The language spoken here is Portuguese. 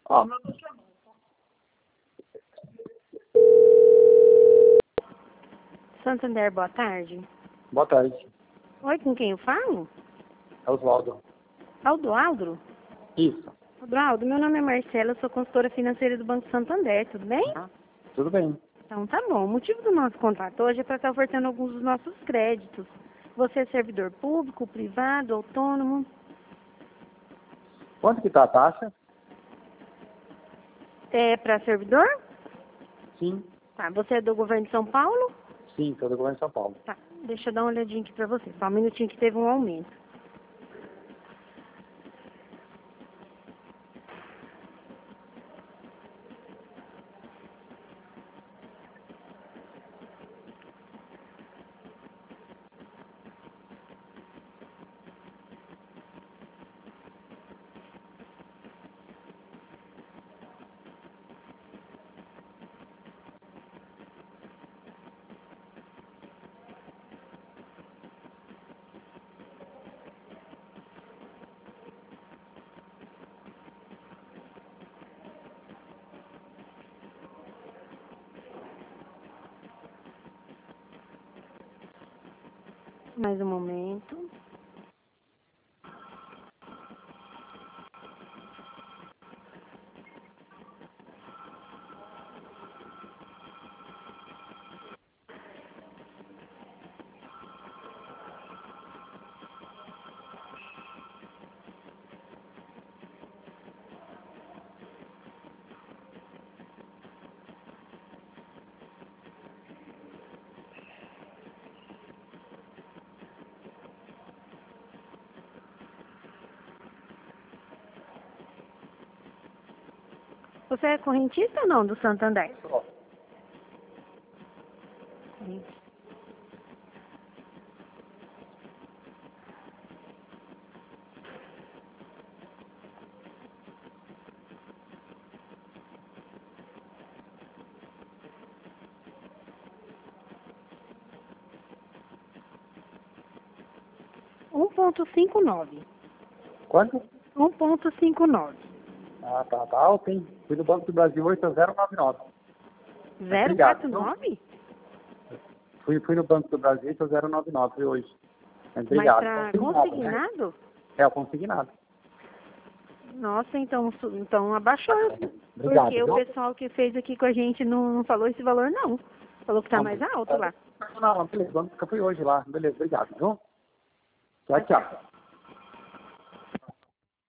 Ó, meu Deus. Santander, boa tarde. Boa tarde. Oi, com quem eu falo? É Oswaldo. Aldo? Isso. Aldo, meu nome é Marcela, eu sou consultora financeira do Banco Santander, tudo bem? Tudo bem. Então tá bom. O motivo do nosso contato hoje é para estar ofertando alguns dos nossos créditos. Você é servidor público, privado, autônomo? Quanto que tá a taxa? É para servidor? Sim. Tá. Você é do governo de São Paulo? Sim, sou do governo de São Paulo. Tá. Deixa eu dar uma olhadinha aqui para você. Só um minutinho que teve um aumento. Mais um momento. Você é correntista ou não do Santander? Ó, Sim. $1,59. quanto? 1,59. Ah, tá alto, hein? Fui no Banco do Brasil hoje, tá 099. Obrigado, viu? 0,49? Fui no Banco do Brasil, tô 099 hoje. Mas Obrigado. para Consignado, né? consignado? É, o consignado. Nossa, então abaixou. Obrigado, Porque o viu? pessoal que fez aqui com a gente não falou esse valor, não. Falou que tá mais alto lá. Não, beleza, vamos que eu fui hoje lá. Beleza, obrigado, viu? Tchau, Tá certo. tchau.